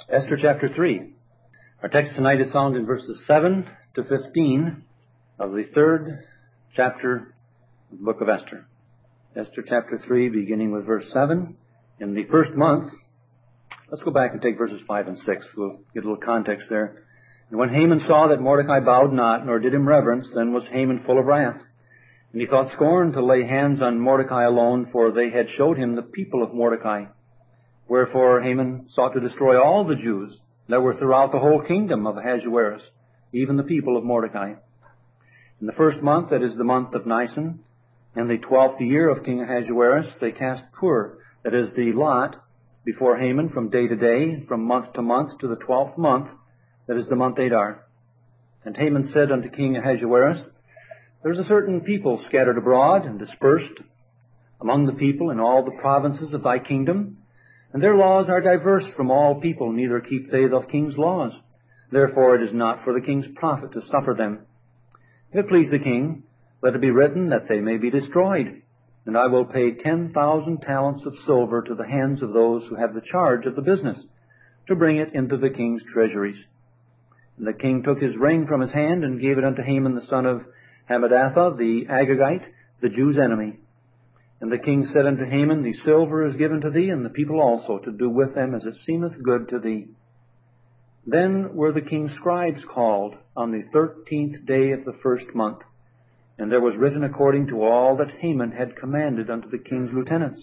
Esther chapter 3. Our text tonight is found in verses 7 to 15 of the third chapter of the book of Esther. Esther chapter 3, beginning with verse 7. In the first month, let's go back and take verses 5 and 6. We'll get a little context there. And when Haman saw that Mordecai bowed not, nor did him reverence, then was Haman full of wrath. And he thought scorn to lay hands on Mordecai alone, for they had showed him the people of Mordecai. Wherefore Haman sought to destroy all the Jews that were throughout the whole kingdom of Ahasuerus, even the people of Mordecai. In the first month, that is the month of Nisan, in the 12th year of King Ahasuerus, they cast pur, that is the lot, before Haman from day to day, from month to month, to the 12th month, that is the month Adar. And Haman said unto King Ahasuerus, There is a certain people scattered abroad and dispersed among the people in all the provinces of thy kingdom, and their laws are diverse from all people, neither keep they the king's laws. Therefore it is not for the king's profit to suffer them. If it please the king, let it be written that they may be destroyed, and I will pay 10,000 talents of silver to the hands of those who have the charge of the business, to bring it into the king's treasuries. And the king took his ring from his hand, and gave it unto Haman the son of Hammedatha, the Agagite, the Jews' enemy. And the king said unto Haman, The silver is given to thee, and the people also, to do with them as it seemeth good to thee. Then were the king's scribes called on the 13th day of the first month, and there was written according to all that Haman had commanded unto the king's lieutenants,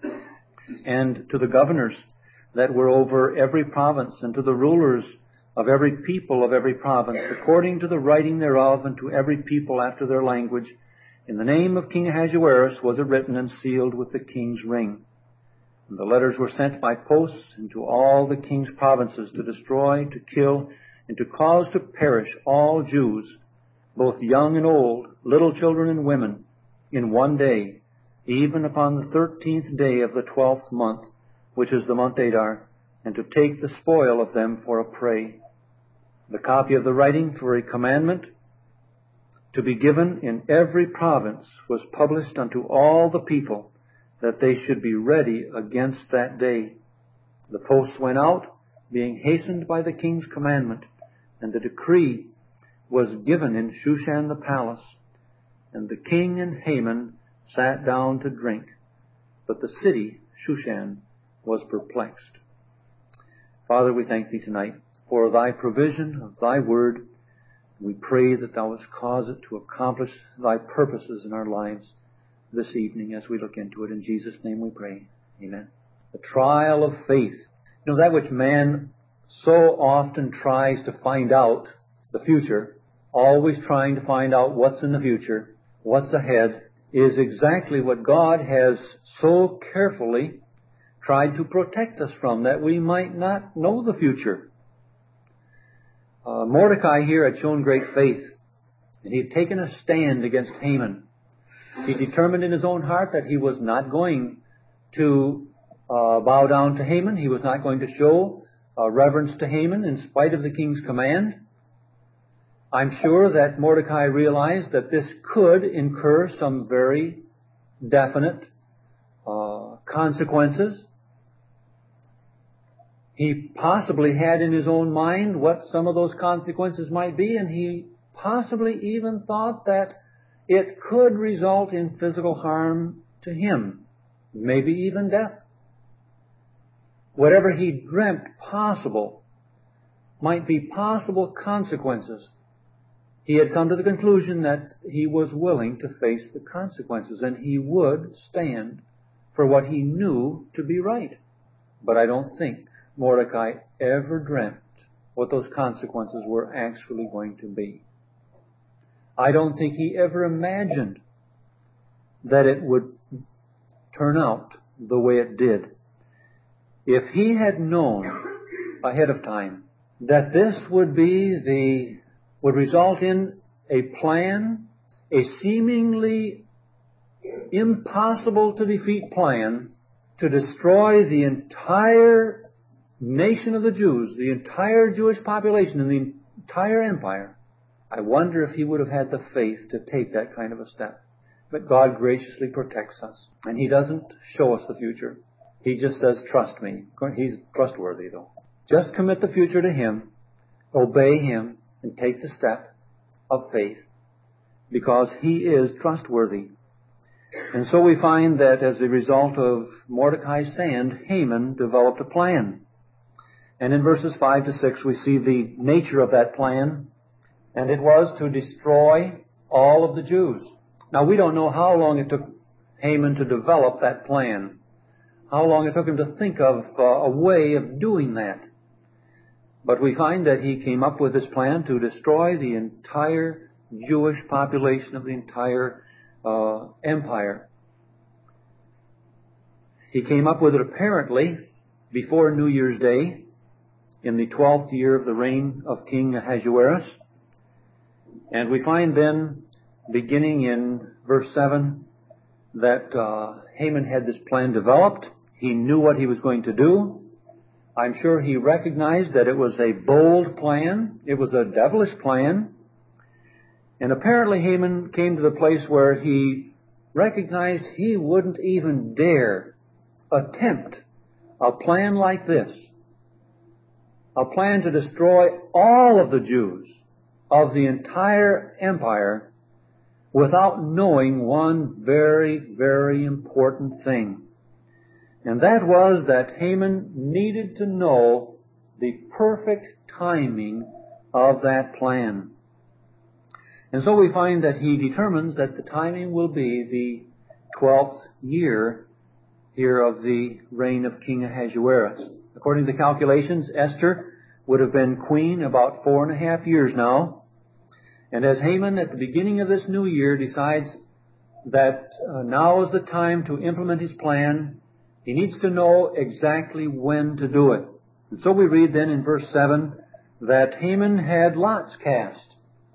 and to the governors that were over every province, and to the rulers of every people of every province, according to the writing thereof, and to every people after their language. In the name of King Ahasuerus was it written and sealed with the king's ring. And the letters were sent by posts into all the king's provinces, to destroy, to kill, and to cause to perish all Jews, both young and old, little children and women, in one day, even upon the 13th day of the 12th month, which is the month Adar, and to take the spoil of them for a prey. The copy of the writing for a commandment to be given in every province was published unto all the people, that they should be ready against that day. The posts went out, being hastened by the king's commandment, and the decree was given in Shushan the palace. And the king and Haman sat down to drink, but the city, Shushan, was perplexed. Father, we thank thee tonight for thy provision of thy word. We pray that thou wouldst cause it to accomplish thy purposes in our lives this evening as we look into it. In Jesus' name we pray. Amen. The trial of faith. You know, that which man so often tries to find out, the future, always trying to find out what's in the future, what's ahead, is exactly what God has so carefully tried to protect us from, that we might not know the future. Mordecai here had shown great faith, and he had taken a stand against Haman. He determined in his own heart that he was not going to bow down to Haman. He was not going to show reverence to Haman in spite of the king's command. I'm sure that Mordecai realized that this could incur some very definite consequences. He possibly had in his own mind what some of those consequences might be, and he possibly even thought that it could result in physical harm to him, maybe even death. Whatever he dreamt possible might be possible consequences, he had come to the conclusion that he was willing to face the consequences, and he would stand for what he knew to be right. But I don't think Mordecai ever dreamt what those consequences were actually going to be. I don't think he ever imagined that it would turn out the way it did. If he had known ahead of time that this would result in a plan, a seemingly impossible to defeat plan, to destroy the entire nation of the Jews, the entire Jewish population and the entire empire, I wonder if he would have had the faith to take that kind of a step. But God graciously protects us, and he doesn't show us the future. He just says, trust me. He's trustworthy, though. Just commit the future to Him, obey Him, and take the step of faith, because He is trustworthy. And so we find that as a result of Mordecai's stand, Haman developed a plan. And in verses 5 to 6 we see the nature of that plan, and it was to destroy all of the Jews. Now we don't know how long it took Haman to develop that plan, how long it took him to think of a way of doing that. But we find that he came up with this plan to destroy the entire Jewish population of the entire empire. He came up with it apparently before New Year's Day in the 12th year of the reign of King Ahasuerus. And we find then, beginning in verse 7, that Haman had this plan developed. He knew what he was going to do. I'm sure he recognized that it was a bold plan. It was a devilish plan. And apparently Haman came to the place where he recognized he wouldn't even dare attempt a plan like this. A plan to destroy all of the Jews of the entire empire without knowing one very, very important thing. And that was that Haman needed to know the perfect timing of that plan. And so we find that he determines that the timing will be the 12th year here of the reign of King Ahasuerus. According to the calculations, Esther would have been queen about 4.5 years now. And as Haman at the beginning of this new year decides that now is the time to implement his plan, he needs to know exactly when to do it. And so we read then in verse 7 that Haman had lots cast.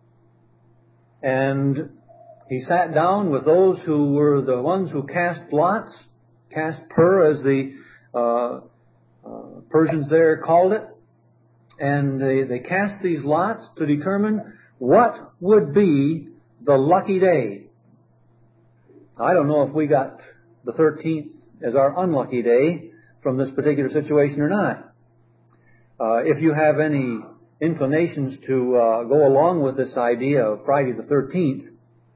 And he sat down with those who were the ones who cast lots, cast pur as the Persians there called it. And they cast these lots to determine what would be the lucky day. I don't know if we got the 13th as our unlucky day from this particular situation or not. If you have any inclinations to go along with this idea of Friday the 13th,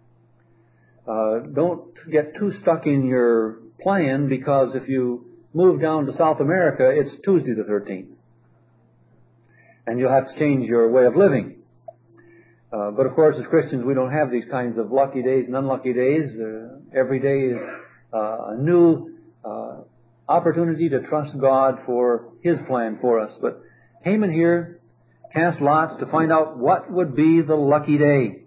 don't get too stuck in your plan, because if you move down to South America, it's Tuesday the 13th. And you'll have to change your way of living. But of course, as Christians, we don't have these kinds of lucky days and unlucky days. Every day is a new opportunity to trust God for His plan for us. But Haman here cast lots to find out what would be the lucky day.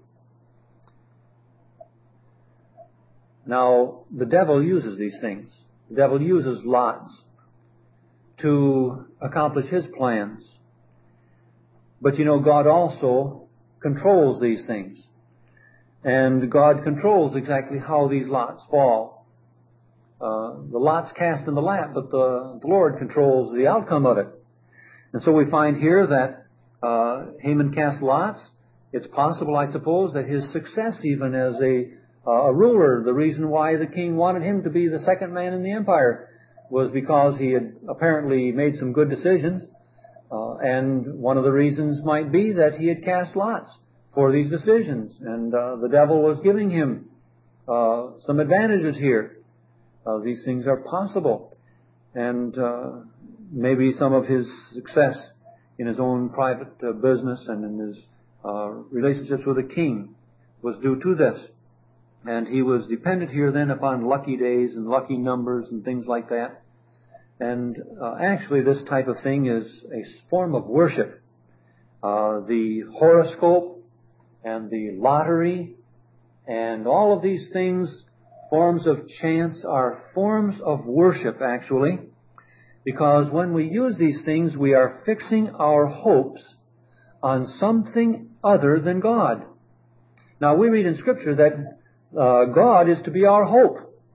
Now, the devil uses these things. The devil uses lots to accomplish his plans. But you know, God also controls these things. And God controls exactly how these lots fall. The lots cast in the lap, but the Lord controls the outcome of it. And so we find here that Haman cast lots. It's possible, I suppose, that his success even as a ruler, the reason why the king wanted him to be the second man in the empire, was because he had apparently made some good decisions. And one of the reasons might be that he had cast lots for these decisions. And the devil was giving him some advantages here. These things are possible. And maybe some of his success in his own private business and in his relationships with the king was due to this. And he was dependent here then upon lucky days and lucky numbers and things like that. And actually this type of thing is a form of worship. The horoscope and the lottery and all of these things, forms of chance, are forms of worship actually. Because when we use these things, we are fixing our hopes on something other than God. Now we read in Scripture that God is to be our hope.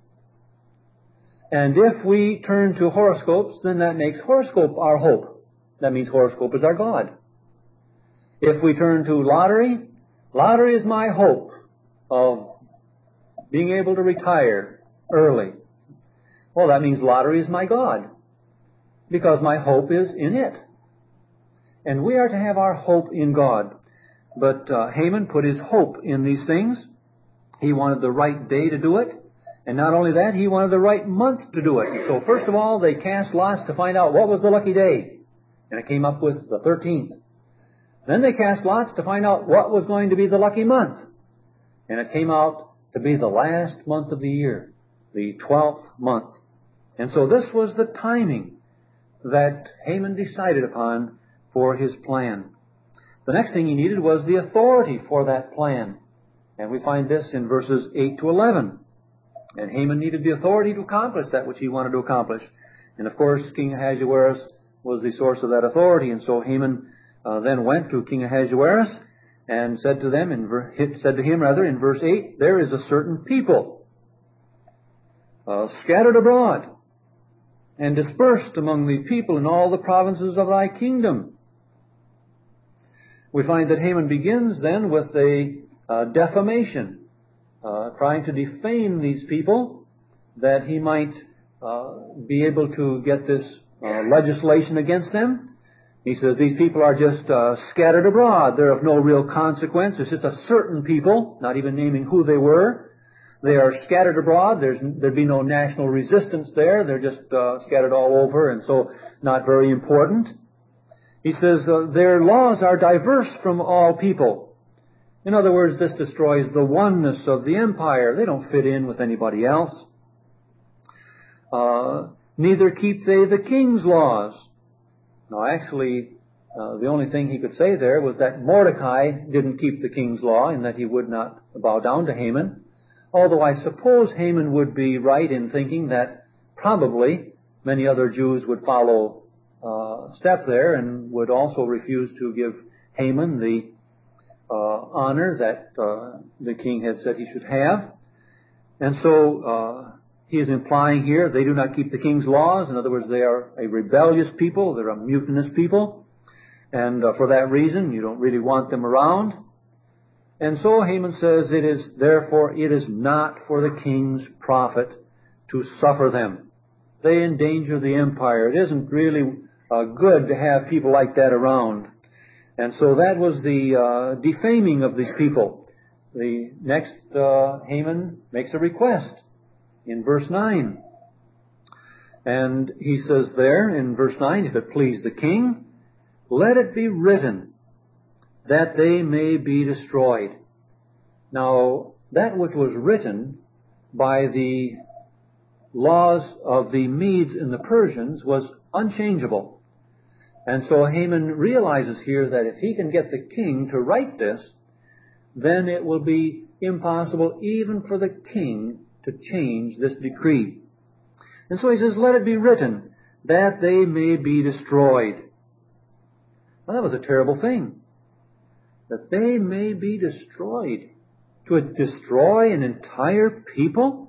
And if we turn to horoscopes, then that makes horoscope our hope. That means horoscope is our God. If we turn to lottery, lottery is my hope of being able to retire early. Well, that means lottery is my God, because my hope is in it. And we are to have our hope in God. But Haman put his hope in these things. He wanted the right day to do it. And not only that, he wanted the right month to do it. And so first of all, they cast lots to find out what was the lucky day. And it came up with the 13th. Then they cast lots to find out what was going to be the lucky month. And it came out to be the last month of the year, the 12th month. And so this was the timing that Haman decided upon for his plan. The next thing he needed was the authority for that plan. And we find this in verses 8 to 11. And Haman needed the authority to accomplish that which he wanted to accomplish. And of course, King Ahasuerus was the source of that authority. And so Haman then went to King Ahasuerus and said to him in verse 8, "There is a certain people scattered abroad and dispersed among the people in all the provinces of thy kingdom." We find that Haman begins then with a defamation, trying to defame these people that he might be able to get this legislation against them. He says these people are just scattered abroad. They're of no real consequence. It's just a certain people, not even naming who they were. They are scattered abroad. There'd be no national resistance there. They're just scattered all over, and so not very important. He says their laws are diverse from all people. In other words, this destroys the oneness of the empire. They don't fit in with anybody else. Neither keep they the king's laws. Now, actually, the only thing he could say there was that Mordecai didn't keep the king's law and that he would not bow down to Haman. Although I suppose Haman would be right in thinking that probably many other Jews would follow step there and would also refuse to give Haman the honor that the king had said he should have. And so he is implying here they do not keep the king's laws. In other words, they are a rebellious people. They're a mutinous people. And for that reason, you don't really want them around. And so Haman says it is not for the king's profit to suffer them. They endanger the empire. It isn't really good to have people like that around. And so that was the defaming of these people. The next, Haman makes a request in verse 9. And he says there in verse 9, "If it please the king, let it be written that they may be destroyed." Now, that which was written by the laws of the Medes and the Persians was unchangeable. And so Haman realizes here that if he can get the king to write this, then it will be impossible even for the king to change this decree. And so he says, "Let it be written that they may be destroyed." Well, that was a terrible thing. That they may be destroyed. To destroy an entire people?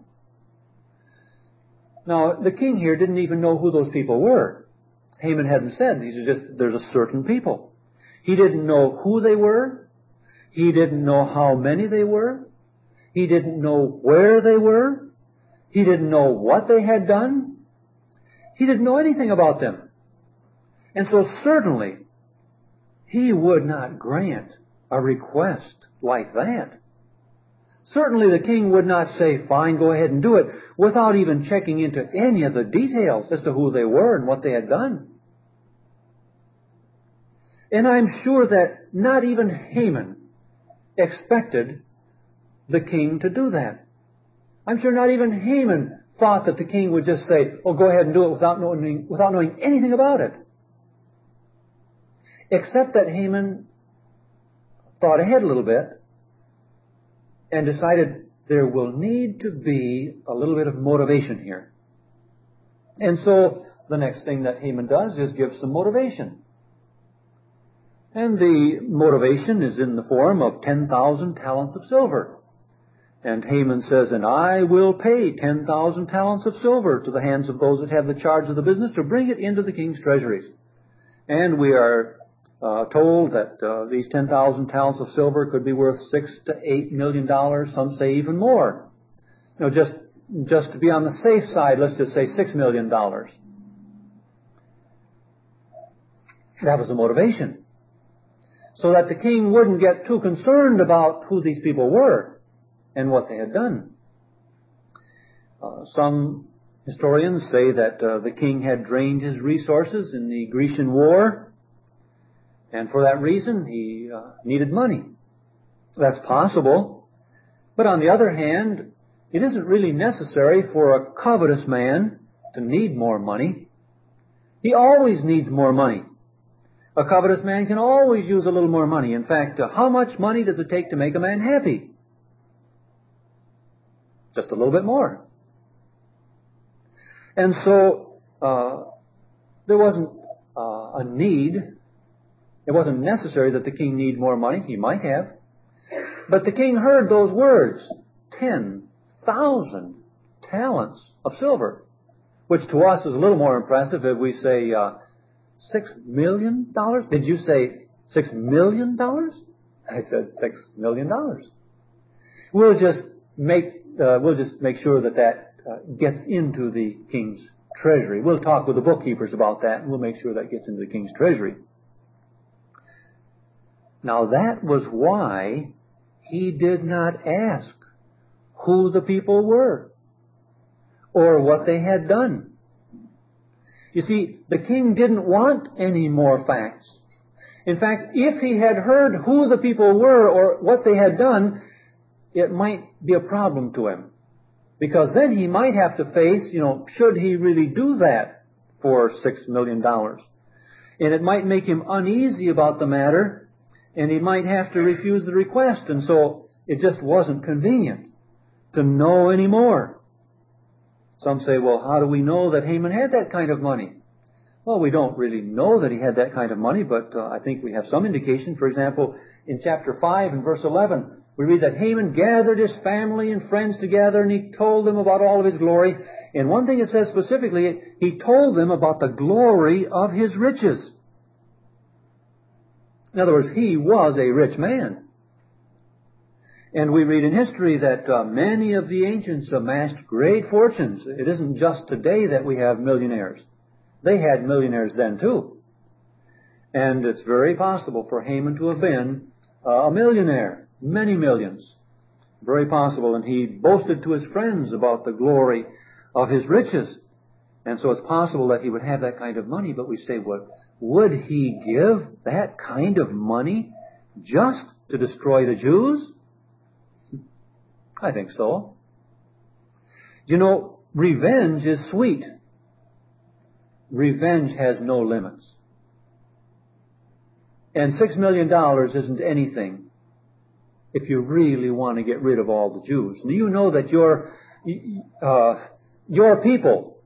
Now, the king here didn't even know who those people were. Haman hadn't said. He said just, there's a certain people. He didn't know who they were. He didn't know how many they were. He didn't know where they were. He didn't know what they had done. He didn't know anything about them. And so certainly, he would not grant a request like that. Certainly the king would not say, "Fine, go ahead and do it," without even checking into any of the details as to who they were and what they had done. And I'm sure that not even Haman expected the king to do that. I'm sure not even Haman thought that the king would just say, "Oh, go ahead and do it," without knowing anything about it. Except that Haman thought ahead a little bit and decided there will need to be a little bit of motivation here. And so the next thing that Haman does is give some motivation. And the motivation is in the form of 10,000 talents of silver. And Haman says, "And I will pay 10,000 talents of silver to the hands of those that have the charge of the business to bring it into the king's treasuries." And we are told that these 10,000 talents of silver could be worth $6 to $8 million. Some say even more. Just to be on the safe side, let's just say $6 million. That was the motivation. so that the king wouldn't get too concerned about who these people were and what they had done. Some historians say that the king had drained his resources in the Grecian War, and for that reason he needed money. That's possible. But on the other hand, it isn't really necessary for a covetous man to need more money. He always needs more money. A covetous man can always use a little more money. In fact, how much money does it take to make a man happy? Just a little bit more. And so there wasn't a need. It wasn't necessary that the king need more money. He might have. But the king heard those words, 10,000 talents of silver, which to us is a little more impressive if we say $6 million. Did you say $6 million? I said $6 million. We'll just make sure that gets into the king's treasury. We'll talk with the bookkeepers about that, and we'll make sure that gets into the king's treasury. Now that was why he did not ask who the people were or what they had done. You see, the king didn't want any more facts. In fact, if he had heard who the people were or what they had done, it might be a problem to him. Because then he might have to face, should he really do that for $6 million? And it might make him uneasy about the matter, and he might have to refuse the request. And so it just wasn't convenient to know any more. Some say, well, how do we know that Haman had that kind of money? Well, we don't really know that he had that kind of money, but I think we have some indication. For example, in chapter 5 and verse 11, we read that Haman gathered his family and friends together, and he told them about all of his glory. And one thing it says specifically, he told them about the glory of his riches. In other words, he was a rich man. And we read in history that many of the ancients amassed great fortunes. It isn't just today that we have millionaires. They had millionaires then too. And it's very possible for Haman to have been a millionaire. Many millions. Very possible. And he boasted to his friends about the glory of his riches. And so it's possible that he would have that kind of money. But we say, well, would he give that kind of money just to destroy the Jews? I think so. Revenge is sweet. Revenge has no limits. And $6 million isn't anything if you really want to get rid of all the Jews. And you know that your people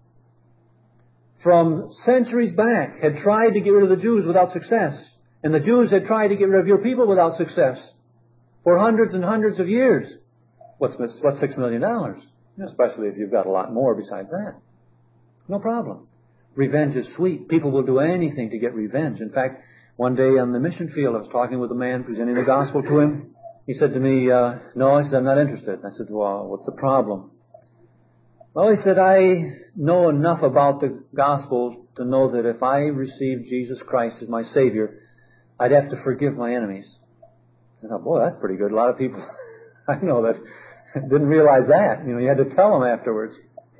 from centuries back had tried to get rid of the Jews without success. And the Jews had tried to get rid of your people without success for hundreds and hundreds of years. What's $6 million? Especially if you've got a lot more besides that. No problem. Revenge is sweet. People will do anything to get revenge. In fact, one day on the mission field, I was talking with a man, presenting the gospel to him. He said to me, no, I said, I'm not interested. I said, well, what's the problem? Well, he said, I know enough about the gospel to know that if I received Jesus Christ as my Savior, I'd have to forgive my enemies. I thought, boy, that's pretty good. A lot of people, I know that, didn't realize that. You had to tell them afterwards.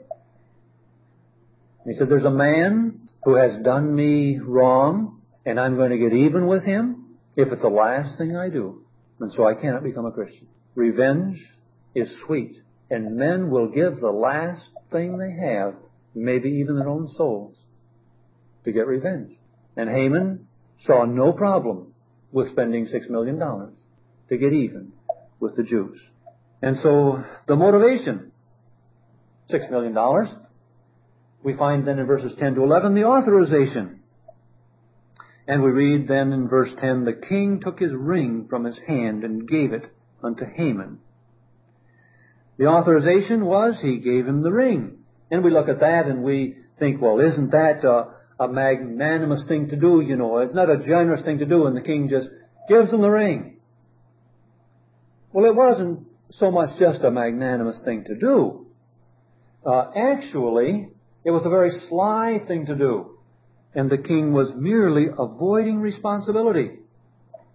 He said, there's a man who has done me wrong, and I'm going to get even with him if it's the last thing I do. And so I cannot become a Christian. Revenge is sweet. And men will give the last thing they have, maybe even their own souls, to get revenge. And Haman saw no problem with spending $6 million to get even with the Jews. And so the motivation, $6 million. We find then in verses 10 to 11 the authorization. And we read then in verse 10, the king took his ring from his hand and gave it unto Haman. The authorization was he gave him the ring. And we look at that and we think, well, isn't that a magnanimous thing to do, It's not a generous thing to do, and the king just gives him the ring. Well, it wasn't so much just a magnanimous thing to do. Actually, it was a very sly thing to do. And the king was merely avoiding responsibility.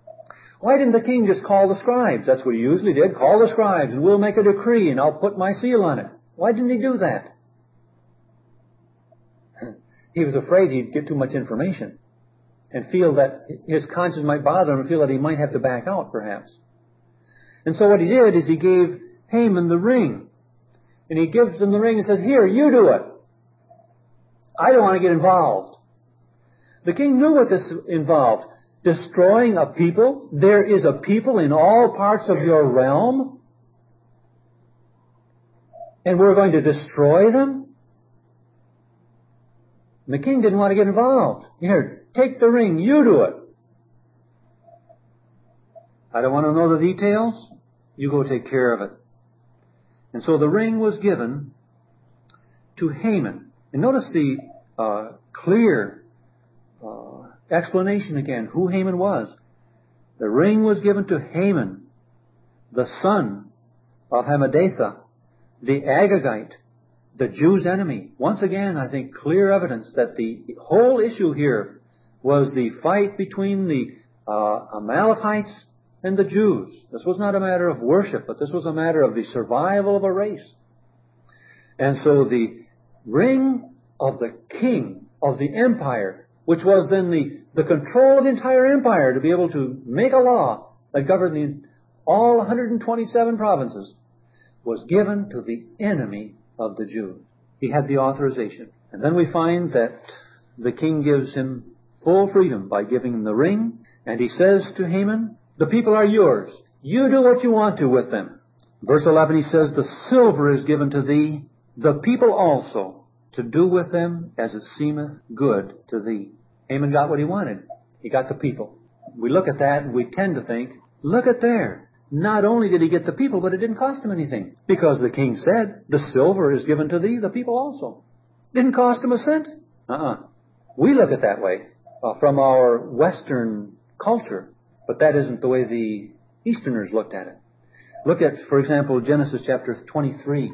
Why didn't the king just call the scribes? That's what he usually did. Call the scribes and we'll make a decree and I'll put my seal on it. Why didn't he do that? He was afraid he'd get too much information and feel that his conscience might bother him and feel that he might have to back out perhaps. And so what he did is he gave Haman the ring. And he gives him the ring and says, here, you do it. I don't want to get involved. The king knew what this involved. Destroying a people. There is a people in all parts of your realm. And we're going to destroy them? And the king didn't want to get involved. Here, take the ring. You do it. I don't want to know the details. You go take care of it. And so the ring was given to Haman. And notice the clear explanation again, who Haman was. The ring was given to Haman, the son of Hammedatha, the Agagite, the Jews' enemy. Once again, I think clear evidence that the whole issue here was the fight between the Amalekites and the Jews. This was not a matter of worship, but this was a matter of the survival of a race. And so the ring of the king of the empire, which was then the control of the entire empire to be able to make a law that governed all 127 provinces, was given to the enemy of the Jews. He had the authorization. And then we find that the king gives him full freedom by giving him the ring, and he says to Haman, the people are yours. You do what you want to with them. Verse 11 he says, the silver is given to thee, the people also, to do with them as it seemeth good to thee. Haman got what he wanted. He got the people. We look at that and we tend to think, look at there. Not only did he get the people, but it didn't cost him anything. Because the king said, the silver is given to thee, the people also. Didn't cost him a cent. We look at it that way from our Western culture. But that isn't the way the Easterners looked at it. Look at, for example, Genesis chapter 23.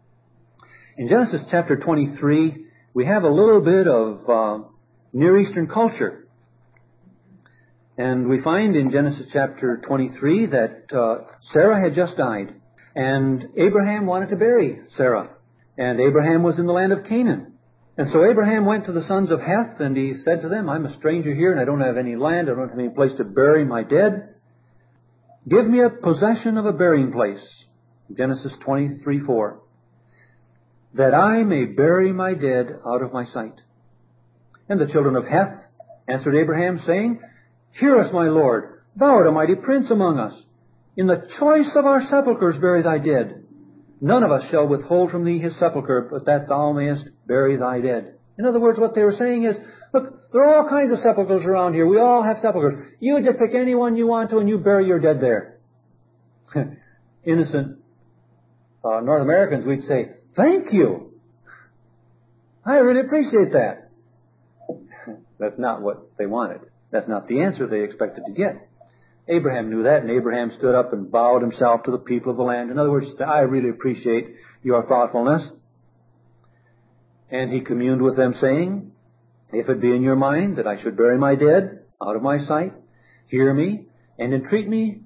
In Genesis chapter 23, we have a little bit of Near Eastern culture. And we find in Genesis chapter 23 that Sarah had just died. And Abraham wanted to bury Sarah. And Abraham was in the land of Canaan. And so Abraham went to the sons of Heth, and he said to them, I'm a stranger here, and I don't have any land. I don't have any place to bury my dead. Give me a possession of a burying place. Genesis 23:4. That I may bury my dead out of my sight. And the children of Heth answered Abraham, saying, Hear us, my Lord. Thou art a mighty prince among us. In the choice of our sepulchres bury thy dead. None of us shall withhold from thee his sepulchre, but that thou mayest bury thy dead. In other words, what they were saying is, look, there are all kinds of sepulchres around here. We all have sepulchres. You just pick any one you want to and you bury your dead there. Innocent North Americans, we'd say, thank you. I really appreciate that. That's not what they wanted. That's not the answer they expected to get. Abraham knew that, and Abraham stood up and bowed himself to the people of the land. In other words, I really appreciate your thoughtfulness. And he communed with them, saying, If it be in your mind that I should bury my dead out of my sight, hear me, and entreat me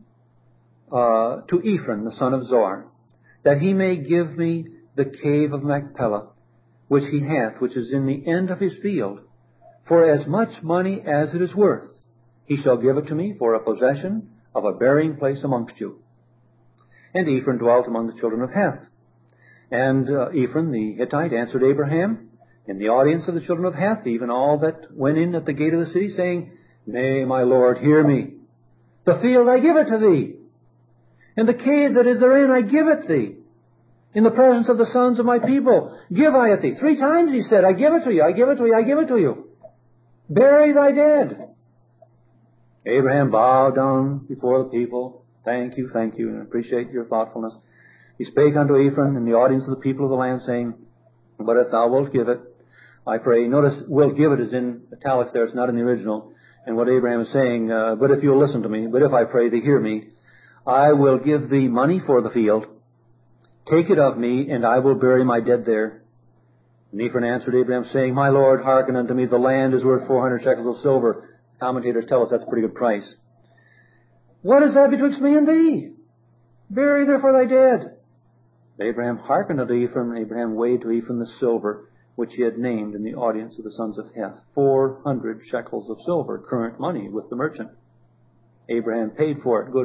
to Ephron, the son of Zohar, that he may give me the cave of Machpelah, which he hath, which is in the end of his field, for as much money as it is worth. He shall give it to me for a possession of a burying place amongst you. And Ephron dwelt among the children of Heth. And Ephron the Hittite answered Abraham in the audience of the children of Heth, even all that went in at the gate of the city, saying, Nay, my Lord, hear me. The field I give it to thee, and the cave that is therein I give it thee. In the presence of the sons of my people give I it thee. 3 times he said, I give it to you, I give it to you, I give it to you. Bury thy dead. Abraham bowed down before the people. Thank you, and I appreciate your thoughtfulness. He spake unto Ephron in the audience of the people of the land, saying, But if thou wilt give it, I pray. Notice, wilt give it is in italics there, it's not in the original. And what Abraham is saying, but if you'll listen to me, but if I pray thee, hear me, I will give thee money for the field. Take it of me, and I will bury my dead there. And Ephron answered Abraham, saying, My Lord, hearken unto me, the land is worth 400 shekels of silver. Commentators tell us that's a pretty good price. What is that betwixt me and thee? Bury therefore thy dead. Abraham hearkened unto Ephraim, and Abraham weighed to Ephraim the silver, which he had named in the audience of the sons of Heth, 400 shekels of silver, current money with the merchant. Abraham paid for it, good,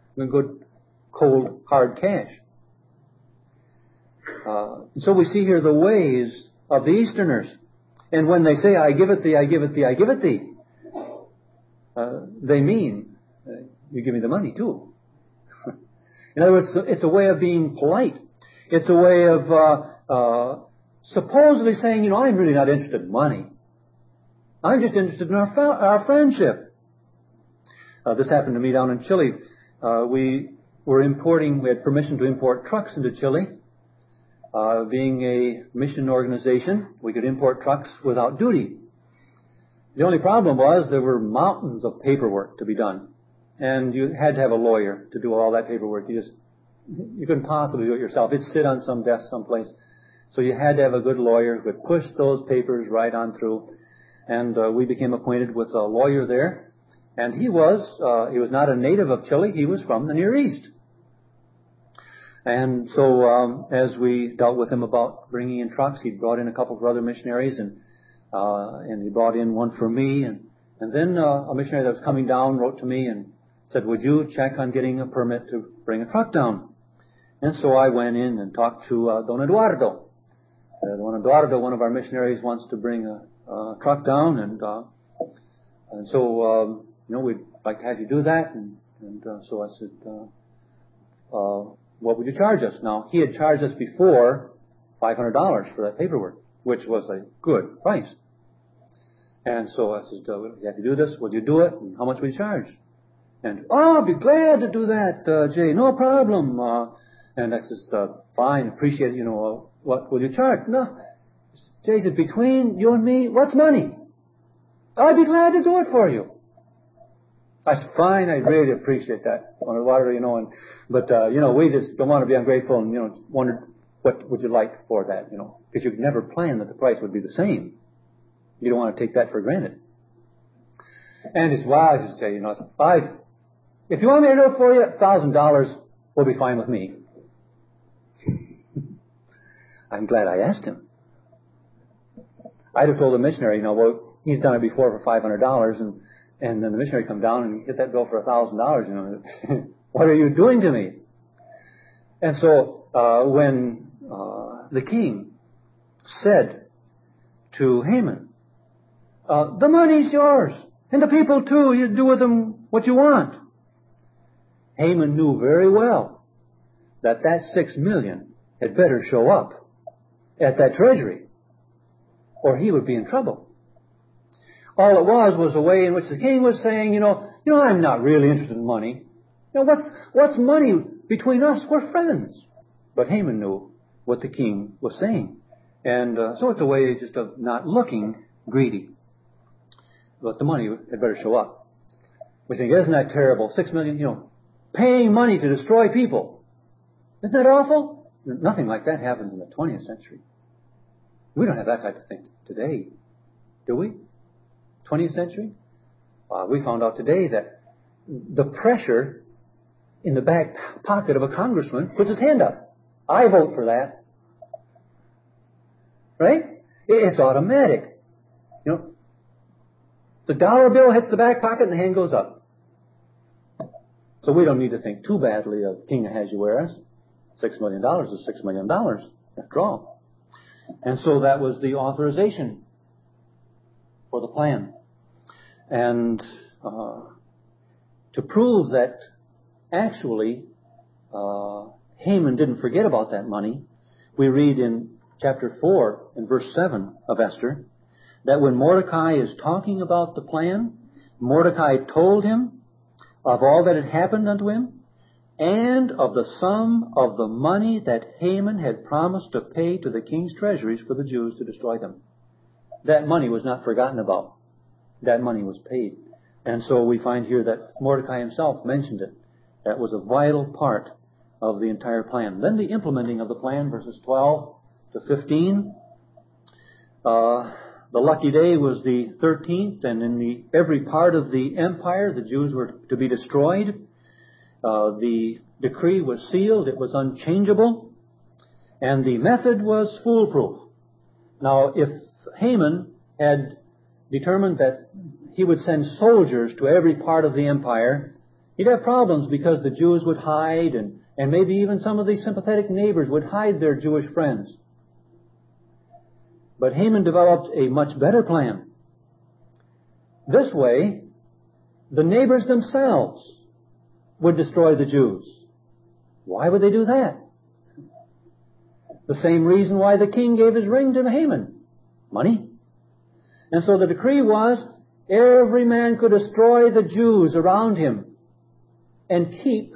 cold, hard cash. So we see here the ways of the Easterners. And when they say, I give it thee, I give it thee, I give it thee, they mean, you give me the money too. In other words, it's a way of being polite. It's a way of supposedly saying, I'm really not interested in money. I'm just interested in our friendship. This happened to me down in Chile. We had permission to import trucks into Chile. Being a mission organization, we could import trucks without duty. The only problem was there were mountains of paperwork to be done. And you had to have a lawyer to do all that paperwork. You couldn't possibly do it yourself. It'd sit on some desk someplace. So you had to have a good lawyer who could push those papers right on through. And we became acquainted with a lawyer there. And he was not a native of Chile. He was from the Near East. And so as we dealt with him about bringing in trucks, he brought in a couple of other missionaries, and he brought in one for me. And then a missionary that was coming down wrote to me and said, would you check on getting a permit to bring a truck down? And so I went in and talked to Don Eduardo. Don Eduardo, one of our missionaries, wants to bring a truck down, and so we'd like to have you do that. And so I said, what would you charge us? Now, he had charged us before $500 for that paperwork, which was a good price. And so I said, you have to do this. Would you do it? And how much would you charge? And, I'll be glad to do that, Jay. No problem. And I said, fine, appreciate it. What will you charge? No. Jay said, between you and me, what's money? I'd be glad to do it for you. I said, fine, I really appreciate that. On the water, but we just don't want to be ungrateful and, wondered what would you like for that, because you'd never plan that the price would be the same. You don't want to take that for granted. And he said, well, I just say, if you want me to do it for you, $1,000 will be fine with me. I'm glad I asked him. I'd have told the missionary, he's done it before for $500, and then the missionary come down and hit that bill for $1,000, what are you doing to me? And so, when the king said to Haman, the money's yours, and the people too, you do with them what you want. Haman knew very well that $6 million had better show up at that treasury, or he would be in trouble. All it was a way in which the king was saying, I'm not really interested in money. What's money between us? We're friends. But Haman knew what the king was saying. And so it's a way just of not looking greedy. But the money had better show up. We think, isn't that terrible? $6 million, paying money to destroy people. Isn't that awful? Nothing like that happens in the 20th century. We don't have that type of thing today, do we? 20th century? We found out today that the pressure in the back pocket of a congressman puts his hand up. I vote for that. Right? It's automatic. The dollar bill hits the back pocket and the hand goes up. So we don't need to think too badly of King Ahasuerus. $6 million is $6 million, after all. And so that was the authorization for the plan. And to prove that actually Haman didn't forget about that money, we read in chapter 4 and verse 7 of Esther that when Mordecai is talking about the plan, Mordecai told him of all that had happened unto him, and of the sum of the money that Haman had promised to pay to the king's treasuries for the Jews to destroy them. That money was not forgotten about. That money was paid. And so we find here that Mordecai himself mentioned it. That was a vital part of the entire plan. Then the implementing of the plan, verses 12 to 15. The lucky day was the 13th, and in every part of the empire the Jews were to be destroyed. The decree was sealed. It was unchangeable. And the method was foolproof. Now, if Haman had determined that he would send soldiers to every part of the empire, he'd have problems because the Jews would hide, and maybe even some of the sympathetic neighbors would hide their Jewish friends. But Haman developed a much better plan. This way, the neighbors themselves would destroy the Jews. Why would they do that? The same reason why the king gave his ring to Haman. Money. And so the decree was, every man could destroy the Jews around him and keep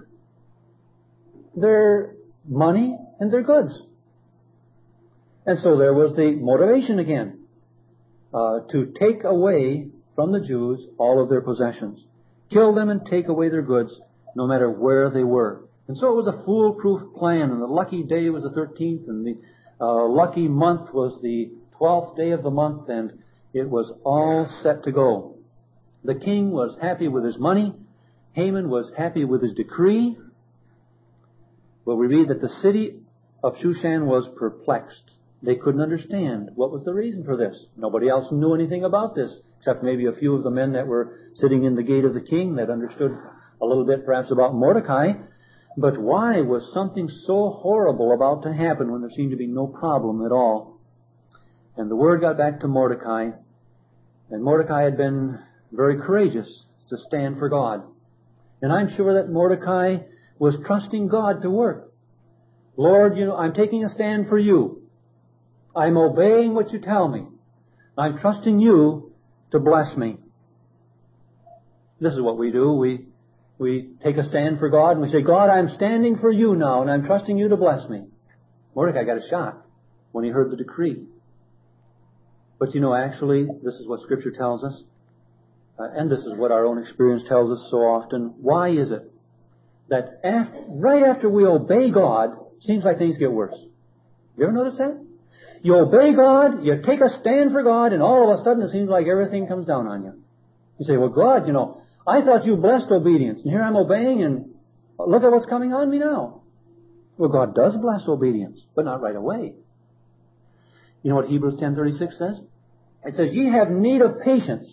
their money and their goods. And so there was the motivation again, to take away from the Jews all of their possessions. Kill them and take away their goods, no matter where they were. And so it was a foolproof plan, and the lucky day was the 13th, and the lucky month was the 12th day of the month, and it was all set to go. The king was happy with his money. Haman was happy with his decree. Well, we read that the city of Shushan was perplexed. They couldn't understand what was the reason for this. Nobody else knew anything about this, except maybe a few of the men that were sitting in the gate of the king that understood a little bit perhaps about Mordecai. But why was something so horrible about to happen when there seemed to be no problem at all? And the word got back to Mordecai, and Mordecai had been very courageous to stand for God. And I'm sure that Mordecai was trusting God to work. Lord, I'm taking a stand for you. I'm obeying what you tell me. I'm trusting you to bless me. This is what we do. We take a stand for God and we say, God, I'm standing for you now and I'm trusting you to bless me. Mordecai got a shock when he heard the decree. But actually, this is what Scripture tells us. And this is what our own experience tells us so often. Why is it that right after we obey God, seems like things get worse? You ever notice that? You obey God, you take a stand for God, and all of a sudden it seems like everything comes down on you. You say, well, God, I thought you blessed obedience, and here I'm obeying, and look at what's coming on me now. Well, God does bless obedience, but not right away. You know what Hebrews 10:36 says? It says, ye have need of patience,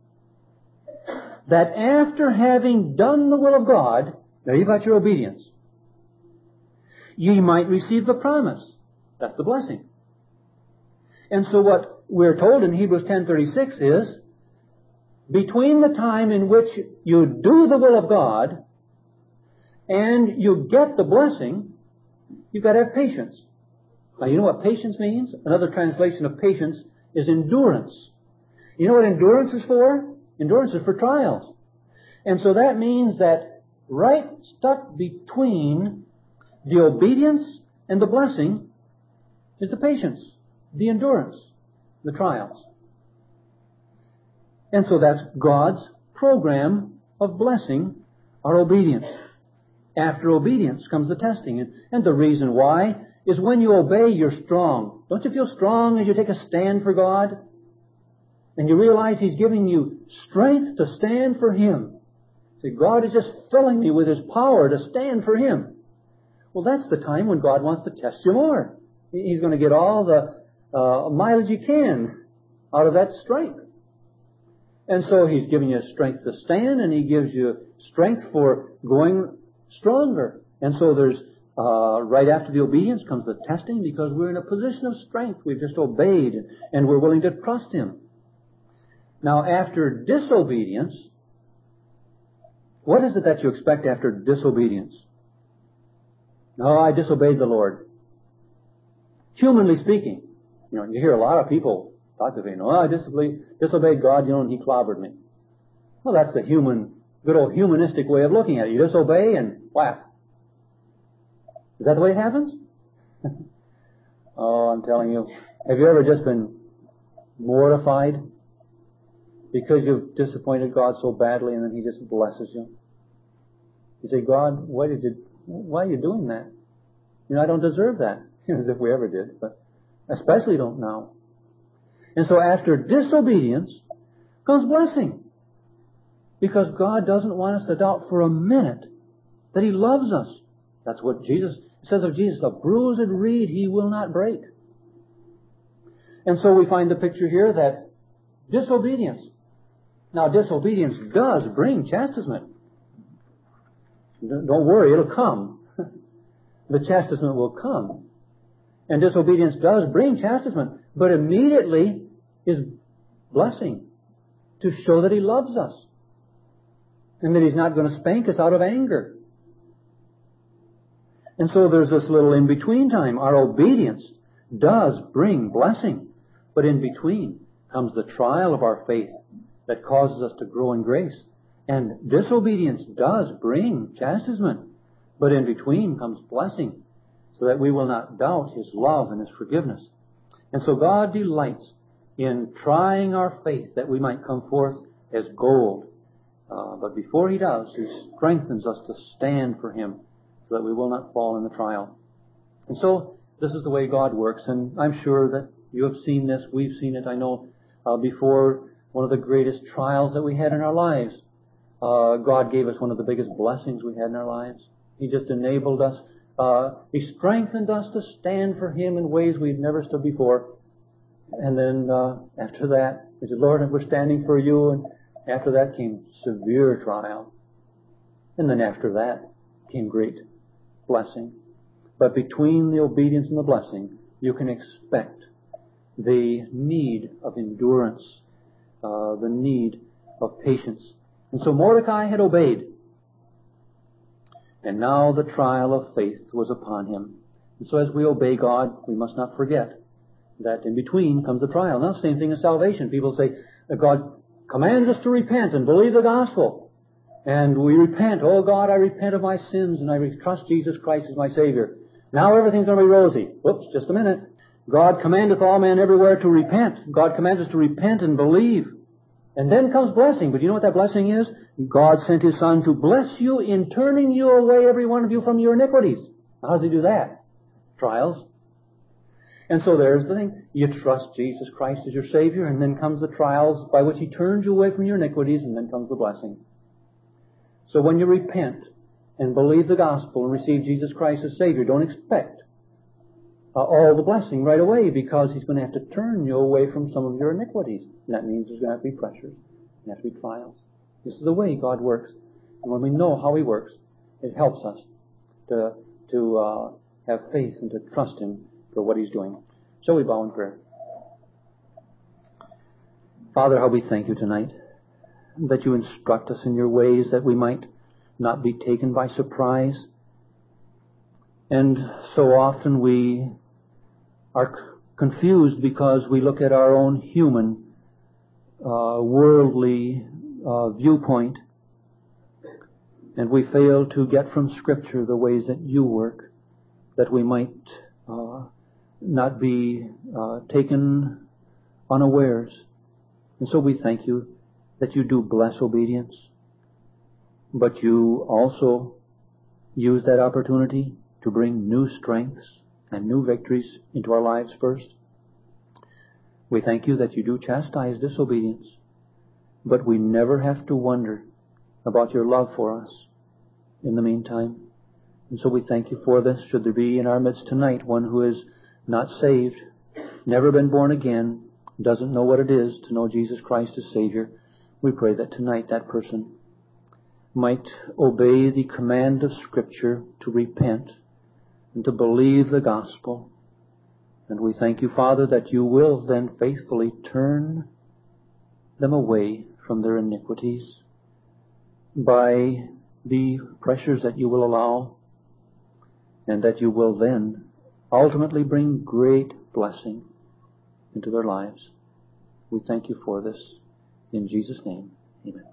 that after having done the will of God, now you've got your obedience, ye might receive the promise. That's the blessing. And so what we're told in Hebrews 10:36 is, between the time in which you do the will of God and you get the blessing, you've got to have patience. Now, you know what patience means? Another translation of patience is endurance. You know what endurance is for? Endurance is for trials. And so that means that right stuck between the obedience and the blessing is the patience, the endurance, the trials. And so that's God's program of blessing our obedience. After obedience comes the testing. And the reason why is when you obey, you're strong. Don't you feel strong as you take a stand for God? And you realize He's giving you strength to stand for Him. See, God is just filling me with His power to stand for Him. Well, that's the time when God wants to test you more. He's going to get all the mileage He can out of that strength. And so He's giving you strength to stand, and He gives you strength for going stronger. And so there's, right after the obedience comes the testing, because we're in a position of strength. We've just obeyed, and we're willing to trust Him. Now, after disobedience, what is it that you expect after disobedience? No, I disobeyed the Lord. Humanly speaking, you hear a lot of people talk to me, I disobeyed God, and He clobbered me. Well, that's the good old humanistic way of looking at it. You disobey and whap. Is that the way it happens? Oh, I'm telling you. Have you ever just been mortified because you've disappointed God so badly, and then He just blesses you? You say, God, why are you doing that? I don't deserve that. As if we ever did, but especially don't now. And so after disobedience comes blessing. Because God doesn't want us to doubt for a minute that He loves us. That's what Jesus says of Jesus. A bruised reed He will not break. And so we find the picture here that disobedience. Now, disobedience does bring chastisement. Don't worry, it'll come. The chastisement will come. And disobedience does bring chastisement, but immediately is blessing to show that He loves us and that He's not going to spank us out of anger. And so there's this little in-between time. Our obedience does bring blessing, but in between comes the trial of our faith that causes us to grow in grace. And disobedience does bring chastisement, but in between comes blessing, so that we will not doubt His love and His forgiveness. And so God delights in trying our faith that we might come forth as gold. But before He does, He strengthens us to stand for Him so that we will not fall in the trial. And so this is the way God works, and I'm sure that you have seen this. We've seen it, I know, before one of the greatest trials that we had in our lives. God gave us one of the biggest blessings we had in our lives. He just enabled us. He strengthened us to stand for Him in ways we've never stood before. And then after that, He said, Lord, we're standing for You. And after that came severe trial. And then after that came great blessing. But between the obedience and the blessing, you can expect the need of endurance, the need of patience. And so Mordecai had obeyed. And now the trial of faith was upon him. And so as we obey God, we must not forget that in between comes the trial. Now, same thing as salvation. People say that God commands us to repent and believe the gospel. And we repent. Oh God, I repent of my sins and I trust Jesus Christ as my Savior. Now everything's going to be rosy. Whoops, just a minute. God commandeth all men everywhere to repent. God commands us to repent and believe. And then comes blessing. But you know what that blessing is? God sent His Son to bless you in turning you away, every one of you, from your iniquities. How does He do that? Trials. And so there's the thing. You trust Jesus Christ as your Savior, and then comes the trials by which He turns you away from your iniquities, and then comes the blessing. So when you repent and believe the gospel and receive Jesus Christ as Savior, don't expect all the blessing right away, because He's going to have to turn you away from some of your iniquities. And that means there's going to have to be pressures. There have to be trials. This is the way God works. And when we know how He works, it helps us to have faith and to trust Him for what He's doing. Shall we bow in prayer? Father, how we thank You tonight that You instruct us in Your ways, that we might not be taken by surprise. And so often we are confused because we look at our own human, worldly viewpoint, and we fail to get from Scripture the ways that You work, that we might not be taken unawares. And so we thank You that You do bless obedience, but You also use that opportunity to bring new strengths and new victories into our lives first. We thank You that You do chastise disobedience, but we never have to wonder about Your love for us in the meantime. And so we thank You for this. Should there be in our midst tonight one who is not saved, never been born again, doesn't know what it is to know Jesus Christ as Savior, we pray that tonight that person might obey the command of Scripture to repent and to believe the gospel. And we thank You, Father, that You will then faithfully turn them away from their iniquities by the pressures that You will allow, and that You will then ultimately bring great blessing into their lives. We thank You for this. In Jesus' name, amen.